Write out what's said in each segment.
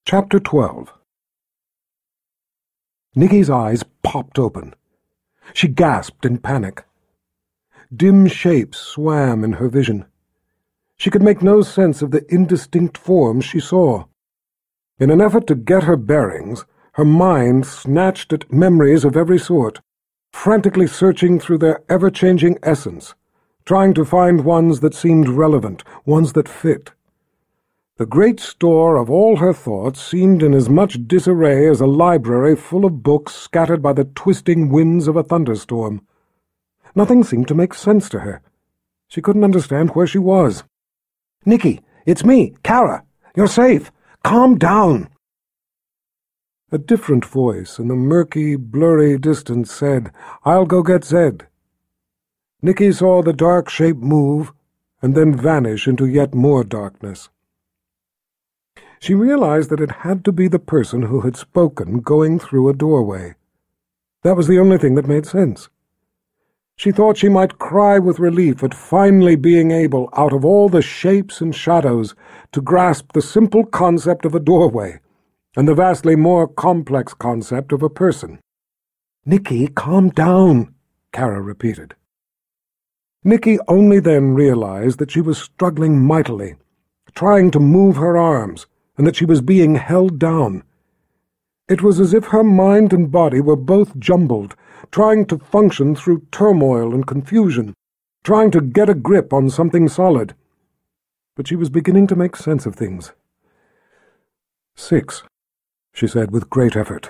Chapter 12. Nicky's eyes popped open. She gasped in panic. Dim shapes swam in her vision. She could make no sense of the indistinct forms she saw. In an effort to get her bearings, her mind snatched at memories of every sort, frantically searching through their ever-changing essence, trying to find ones that seemed relevant, ones that fit. The great store of all her thoughts seemed in as much disarray as a library full of books scattered by the twisting winds of a thunderstorm. Nothing seemed to make sense to her. She couldn't understand where she was. "Nicky, it's me, Kara. You're safe. Calm down." A different voice in the murky, blurry distance said, "I'll go get Zed." Nicky saw the dark shape move and then vanish into yet more darkness. She realized that it had to be the person who had spoken going through a doorway. That was the only thing that made sense. She thought she might cry with relief at finally being able, out of all the shapes and shadows, to grasp the simple concept of a doorway and the vastly more complex concept of a person. "Nicky, calm down," Kara repeated. Nicky only then realized that she was struggling mightily, trying to move her arms, and that she was being held down. It was as if her mind and body were both jumbled, trying to function through turmoil and confusion, trying to get a grip on something solid. But she was beginning to make sense of things. "6," she said with great effort.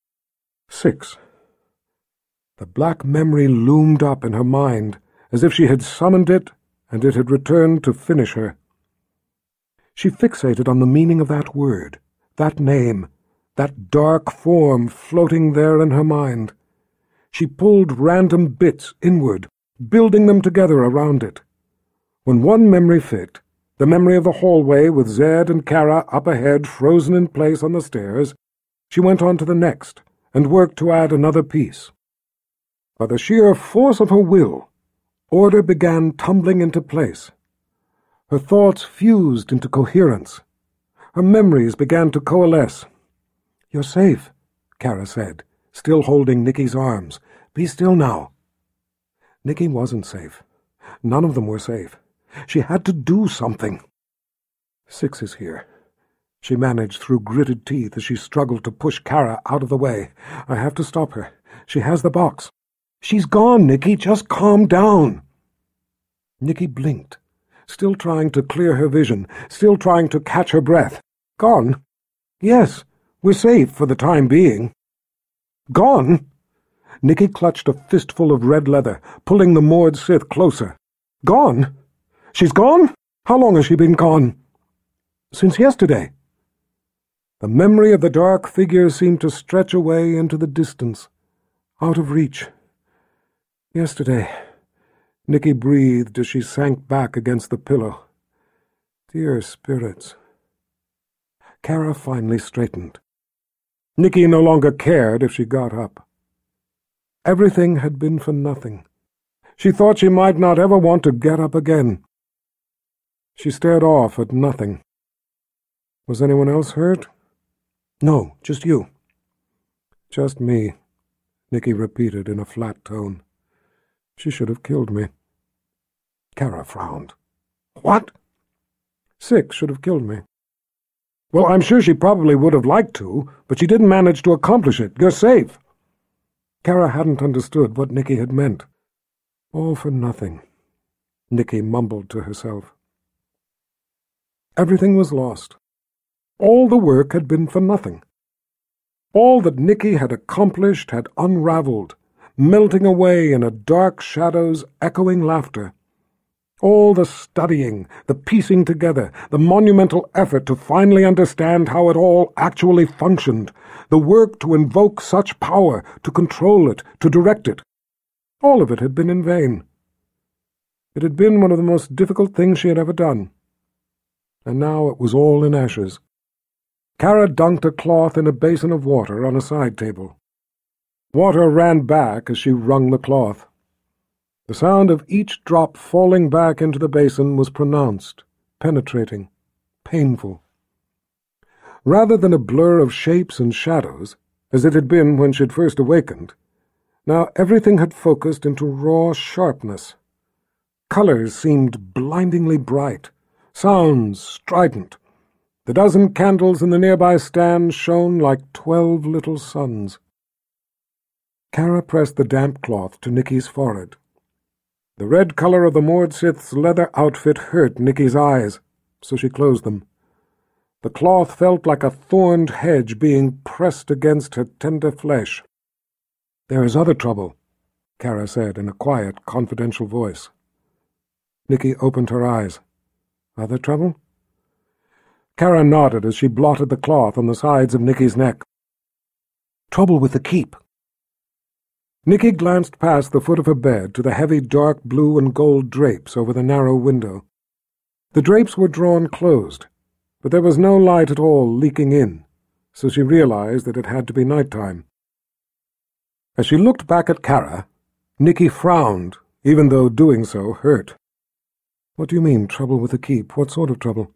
6. The black memory loomed up in her mind, as if she had summoned it, and it had returned to finish her. She fixated on the meaning of that word, that name, that dark form floating there in her mind. She pulled random bits inward, building them together around it. When one memory fit, the memory of the hallway with Zed and Kara up ahead frozen in place on the stairs, she went on to the next and worked to add another piece. By the sheer force of her will, order began tumbling into place. Her thoughts fused into coherence. Her memories began to coalesce. "You're safe," Kara said, still holding Nicky's arms. "Be still now." Nicky wasn't safe. None of them were safe. She had to do something. 6 is here, she managed through gritted teeth as she struggled to push Kara out of the way. "I have to stop her. She has the box." "She's gone, Nicky. Just calm down." Nicky blinked, still trying to clear her vision, still trying to catch her breath. "Gone? Yes, we're safe for the time being." "Gone?" Nicky clutched a fistful of red leather, pulling the moored Sith closer. "Gone? She's gone? How long has she been gone?" "Since yesterday." The memory of the dark figure seemed to stretch away into the distance, out of reach. "Yesterday," Nicky breathed as she sank back against the pillow. "Dear spirits." Kara finally straightened. Nicky no longer cared if she got up. Everything had been for nothing. She thought she might not ever want to get up again. She stared off at nothing. "Was anyone else hurt?" "No, just you." "Just me," Nicky repeated in a flat tone. "She should have killed me." Kara frowned. "What?" "6 should have killed me." "Well, I'm sure she probably would have liked to, but she didn't manage to accomplish it. You're safe." Kara hadn't understood what Nicky had meant. "All for nothing," Nicky mumbled to herself. Everything was lost. All the work had been for nothing. All that Nicky had accomplished had unraveled, melting away in a dark shadow's echoing laughter. All the studying, the piecing together, the monumental effort to finally understand how it all actually functioned, the work to invoke such power, to control it, to direct it, all of it had been in vain. It had been one of the most difficult things she had ever done. And now it was all in ashes. Kara dunked a cloth in a basin of water on a side table. Water ran back as she wrung the cloth. The sound of each drop falling back into the basin was pronounced, penetrating, painful. Rather than a blur of shapes and shadows, as it had been when she'd first awakened, now everything had focused into raw sharpness. Colors seemed blindingly bright, sounds strident. The dozen candles in the nearby stand shone like 12 little suns. Kara pressed the damp cloth to Nicky's forehead. The red color of the Mordsith's leather outfit hurt Nicky's eyes, so she closed them. The cloth felt like a thorned hedge being pressed against her tender flesh. "There is other trouble," Kara said in a quiet, confidential voice. Nicky opened her eyes. "Other trouble?" Kara nodded as she blotted the cloth on the sides of Nicky's neck. "Trouble with the keep." Nicky glanced past the foot of her bed to the heavy dark blue and gold drapes over the narrow window. The drapes were drawn closed, but there was no light at all leaking in, so she realized that it had to be nighttime. As she looked back at Kara, Nicky frowned, even though doing so hurt. "What do you mean, trouble with the keep? What sort of trouble?"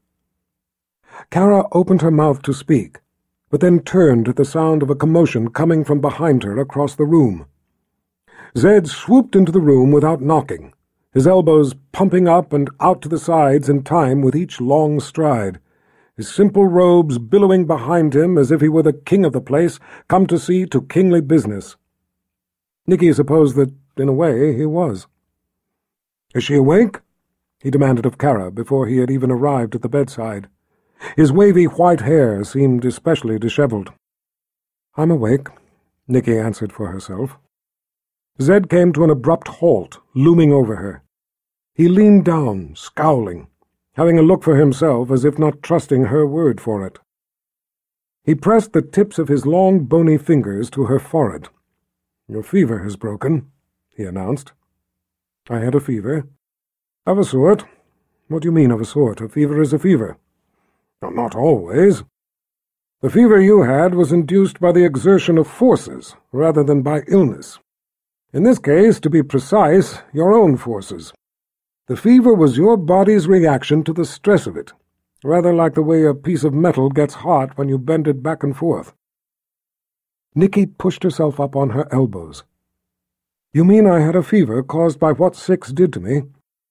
Kara opened her mouth to speak, but then turned at the sound of a commotion coming from behind her across the room. Zed swooped into the room without knocking, his elbows pumping up and out to the sides in time with each long stride, his simple robes billowing behind him as if he were the king of the place, come to see to kingly business. Nicky supposed that, in a way, he was. "Is she awake?" he demanded of Kara before he had even arrived at the bedside. His wavy white hair seemed especially disheveled. "I'm awake," Nicky answered for herself. Zed came to an abrupt halt, looming over her. He leaned down, scowling, having a look for himself as if not trusting her word for it. He pressed the tips of his long, bony fingers to her forehead. "Your fever has broken," he announced. "I had a fever." "Of a sort." "What do you mean, of a sort? A fever is a fever." "Not always. The fever you had was induced by the exertion of forces, rather than by illness. In this case, to be precise, your own forces. The fever was your body's reaction to the stress of it, rather like the way a piece of metal gets hot when you bend it back and forth." Nicky pushed herself up on her elbows. "You mean I had a fever caused by what Six did to me?"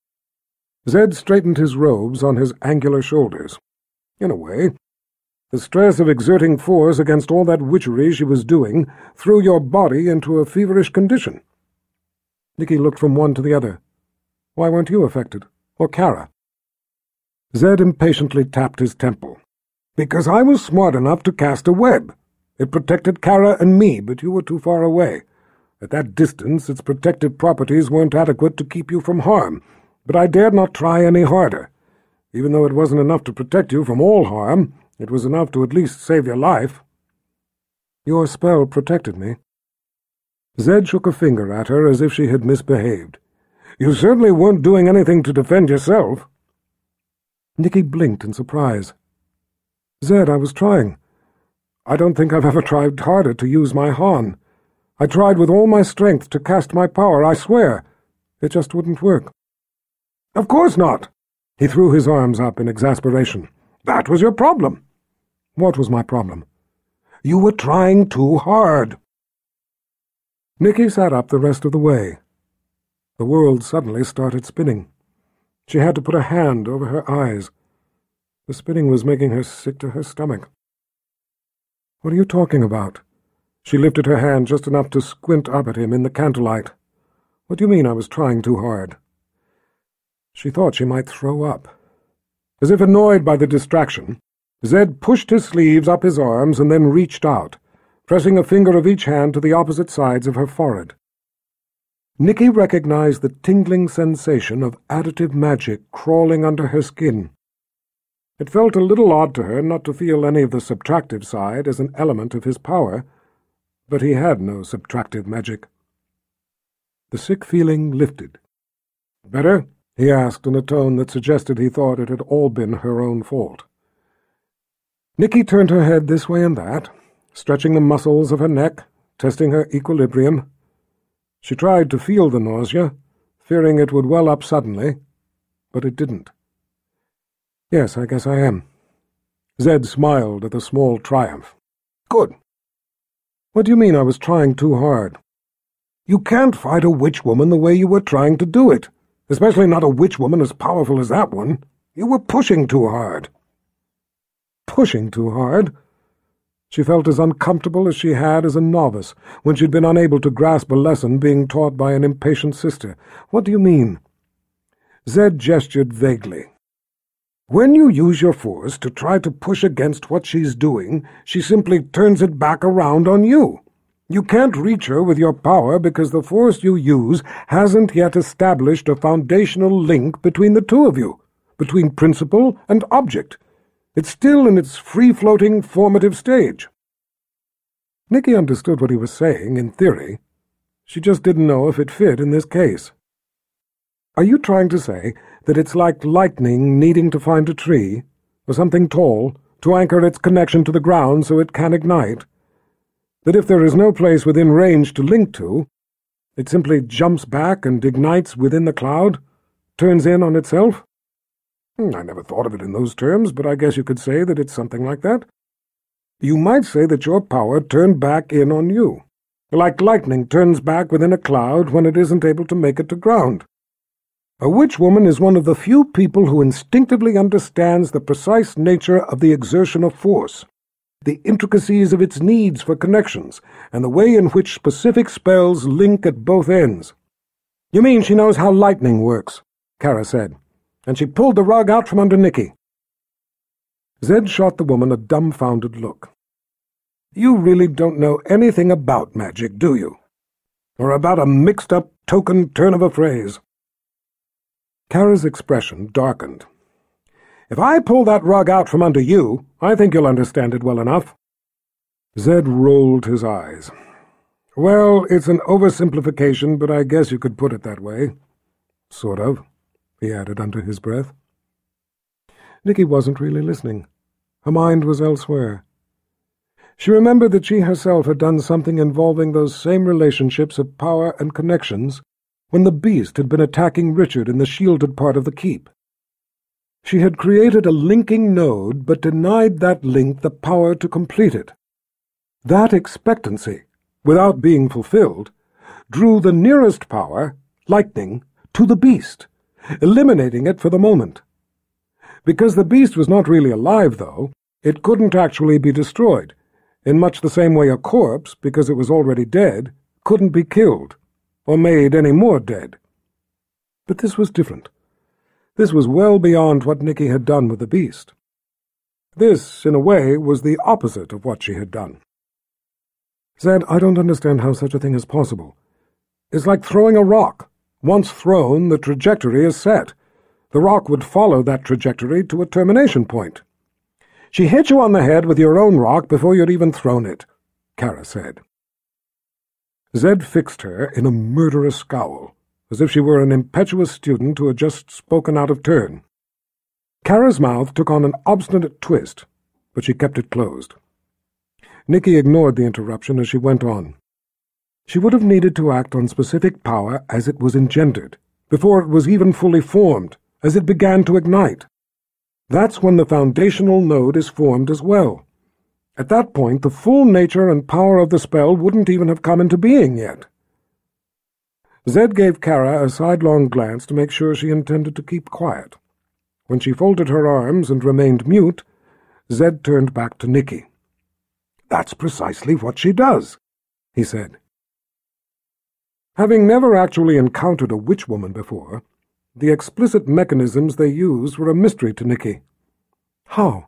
Zed straightened his robes on his angular shoulders. "In a way. The stress of exerting force against all that witchery she was doing threw your body into a feverish condition." Nicky looked from one to the other. "Why weren't you affected? Or Kara?" Zed impatiently tapped his temple. "Because I was smart enough to cast a web. It protected Kara and me, but you were too far away. At that distance, its protective properties weren't adequate to keep you from harm, but I dared not try any harder. Even though it wasn't enough to protect you from all harm, it was enough to at least save your life." "Your spell protected me." Zed shook a finger at her as if she had misbehaved. "You certainly weren't doing anything to defend yourself." Nicky blinked in surprise. "Zed, I was trying. I don't think I've ever tried harder to use my Hahn. I tried with all my strength to cast my power, I swear. It just wouldn't work." "Of course not." He threw his arms up in exasperation. "That was your problem." "What was my problem?" "You were trying too hard." Nicky sat up the rest of the way. The world suddenly started spinning. She had to put a hand over her eyes. The spinning was making her sick to her stomach. "What are you talking about?" She lifted her hand just enough to squint up at him in the candlelight. "What do you mean I was trying too hard?" She thought she might throw up. As if annoyed by the distraction, Zed pushed his sleeves up his arms and then reached out, pressing a finger of each hand to the opposite sides of her forehead. Nicky recognized the tingling sensation of additive magic crawling under her skin. It felt a little odd to her not to feel any of the subtractive side as an element of his power, but he had no subtractive magic. The sick feeling lifted. "Better?" he asked in a tone that suggested he thought it had all been her own fault. Nicky turned her head this way and that, stretching the muscles of her neck, testing her equilibrium. She tried to feel the nausea, fearing it would well up suddenly, but it didn't. "Yes, I guess I am." Zed smiled at the small triumph. Good. What do you mean I was trying too hard? You can't fight a witch-woman the way you were trying to do it, especially not a witch-woman as powerful as that one. You were pushing too hard. Pushing too hard? She felt as uncomfortable as she had as a novice when she'd been unable to grasp a lesson being taught by an impatient sister. What do you mean? Zed gestured vaguely. When you use your force to try to push against what she's doing, she simply turns it back around on you. You can't reach her with your power because the force you use hasn't yet established a foundational link between the two of you, between principle and object. It's still in its free-floating, formative stage. Nikki understood what he was saying, in theory. She just didn't know if it fit in this case. Are you trying to say that it's like lightning needing to find a tree, or something tall, to anchor its connection to the ground so it can ignite? That if there is no place within range to link to, it simply jumps back and ignites within the cloud, turns in on itself? I never thought of it in those terms, but I guess you could say that it's something like that. You might say that your power turned back in on you, like lightning turns back within a cloud when it isn't able to make it to ground. A witch-woman is one of the few people who instinctively understands the precise nature of the exertion of force, the intricacies of its needs for connections, and the way in which specific spells link at both ends. You mean she knows how lightning works, Kara said, and she pulled the rug out from under Nikki. Zed shot the woman a dumbfounded look. You really don't know anything about magic, do you? Or about a mixed-up token turn of a phrase? Kara's expression darkened. If I pull that rug out from under you, I think you'll understand it well enough. Zed rolled his eyes. Well, it's an oversimplification, but I guess you could put it that way. Sort of, he added under his breath. Nikki wasn't really listening. Her mind was elsewhere. She remembered that she herself had done something involving those same relationships of power and connections when the beast had been attacking Richard in the shielded part of the keep. She had created a linking node but denied that link the power to complete it. That expectancy, without being fulfilled, drew the nearest power, lightning, to the beast, eliminating it for the moment. Because the beast was not really alive, though, it couldn't actually be destroyed, in much the same way a corpse, because it was already dead, couldn't be killed, or made any more dead. But this was different. This was well beyond what Nikki had done with the beast. This, in a way, was the opposite of what she had done. Zed, I don't understand how such a thing is possible. It's like throwing a rock. Once thrown, the trajectory is set. The rock would follow that trajectory to a termination point. She hit you on the head with your own rock before you'd even thrown it, Kara said. Zed fixed her in a murderous scowl, as if she were an impetuous student who had just spoken out of turn. Kara's mouth took on an obstinate twist, but she kept it closed. Nikki ignored the interruption as she went on. She would have needed to act on specific power as it was engendered, before it was even fully formed, as it began to ignite. That's when the foundational node is formed as well. At that point, the full nature and power of the spell wouldn't even have come into being yet. Zed gave Kara a sidelong glance to make sure she intended to keep quiet. When she folded her arms and remained mute, Zed turned back to Nikki. That's precisely what she does, he said. Having never actually encountered a witch-woman before, the explicit mechanisms they used were a mystery to Nikki. How?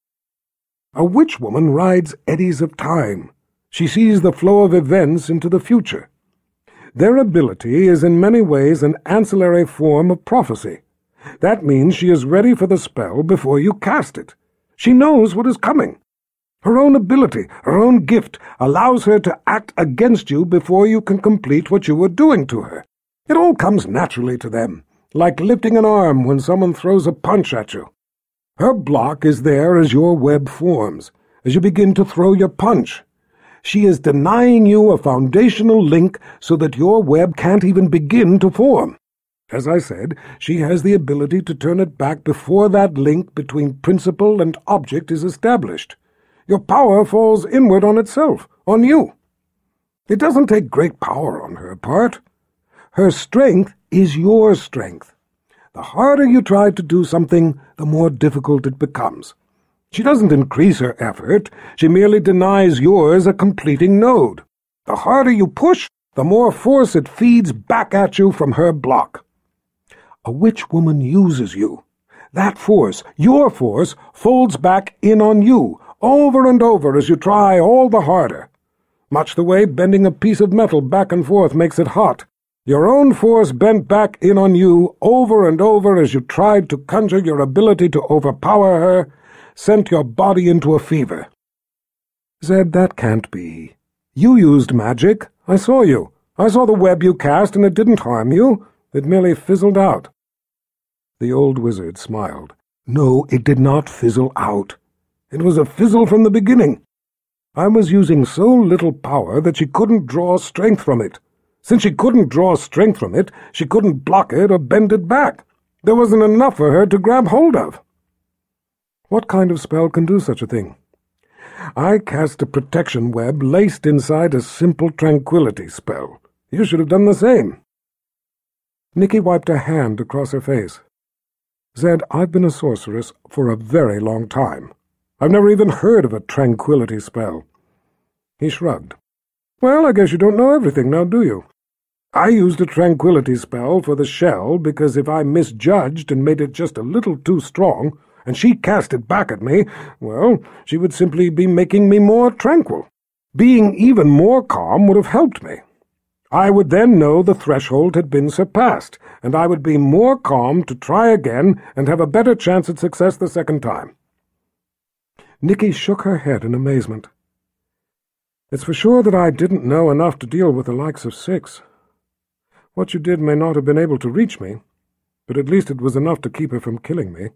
A witch-woman rides eddies of time. She sees the flow of events into the future. Their ability is in many ways an ancillary form of prophecy. That means she is ready for the spell before you cast it. She knows what is coming. Her own ability, her own gift, allows her to act against you before you can complete what you are doing to her. It all comes naturally to them, like lifting an arm when someone throws a punch at you. Her block is there as your web forms, as you begin to throw your punch. She is denying you a foundational link so that your web can't even begin to form. As I said, she has the ability to turn it back before that link between principle and object is established. Your power falls inward on itself, on you. It doesn't take great power on her part. Her strength is your strength. The harder you try to do something, the more difficult it becomes. She doesn't increase her effort, she merely denies yours a completing node. The harder you push, the more force it feeds back at you from her block. A witch woman uses you. That force, your force, folds back in on you, over and over as you try all the harder. Much the way bending a piece of metal back and forth makes it hot. Your own force bent back in on you over and over as you tried to conjure your ability to overpower her, sent your body into a fever. Zed, that can't be. You used magic. I saw you. I saw the web you cast, and it didn't harm you. It merely fizzled out. The old wizard smiled. No, it did not fizzle out. It was a fizzle from the beginning. I was using so little power that she couldn't draw strength from it. Since she couldn't draw strength from it, she couldn't block it or bend it back. There wasn't enough for her to grab hold of. What kind of spell can do such a thing? I cast a protection web laced inside a simple tranquility spell. You should have done the same. Nikki wiped a hand across her face. Zed, I've been a sorceress for a very long time. I've never even heard of a tranquility spell. He shrugged. Well, I guess you don't know everything now, do you? I used a tranquility spell for the shell because if I misjudged and made it just a little too strong, and she cast it back at me, well, she would simply be making me more tranquil. Being even more calm would have helped me. I would then know the threshold had been surpassed, and I would be more calm to try again and have a better chance at success the second time. Nikki shook her head in amazement. It's for sure that I didn't know enough to deal with the likes of Six. What you did may not have been able to reach me, but at least it was enough to keep her from killing me.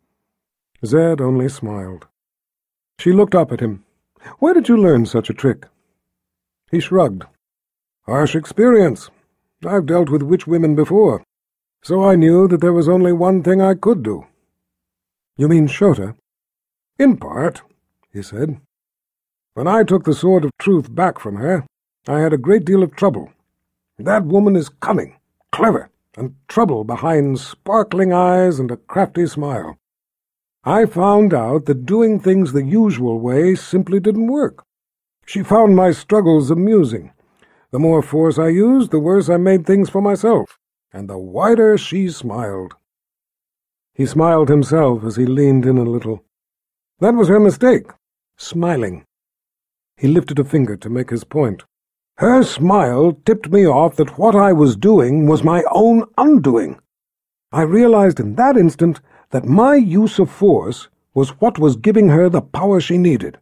Zed only smiled. She looked up at him. Where did you learn such a trick? He shrugged. Harsh experience. I've dealt with witch women before, so I knew that there was only one thing I could do. You mean Shota? In part, he said. When I took the Sword of Truth back from her, I had a great deal of trouble. That woman is cunning, clever, and trouble behind sparkling eyes and a crafty smile. I found out that doing things the usual way simply didn't work. She found my struggles amusing. The more force I used, the worse I made things for myself, and the wider she smiled. He smiled himself as he leaned in a little. That was her mistake, smiling. He lifted a finger to make his point. Her smile tipped me off that what I was doing was my own undoing. I realized in that instant that my use of force was what was giving her the power she needed.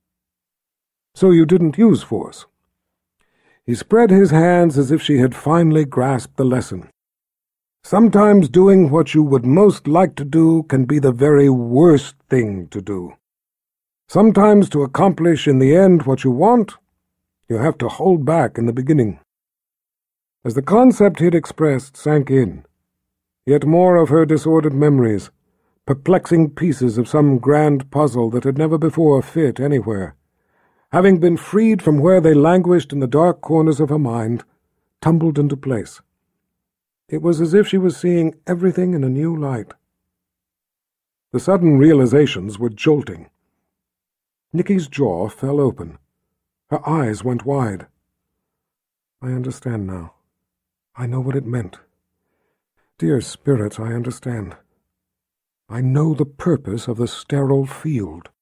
So you didn't use force. He spread his hands as if she had finally grasped the lesson. Sometimes doing what you would most like to do can be the very worst thing to do. Sometimes to accomplish in the end what you want, you have to hold back in the beginning. As the concept he'd expressed sank in, yet more of her disordered memories, perplexing pieces of some grand puzzle that had never before fit anywhere, having been freed from where they languished in the dark corners of her mind, tumbled into place. It was as if she was seeing everything in a new light. The sudden realizations were jolting. Nikki's jaw fell open. Her eyes went wide. I understand now. I know what it meant. Dear spirits, I understand. I know the purpose of the sterile field.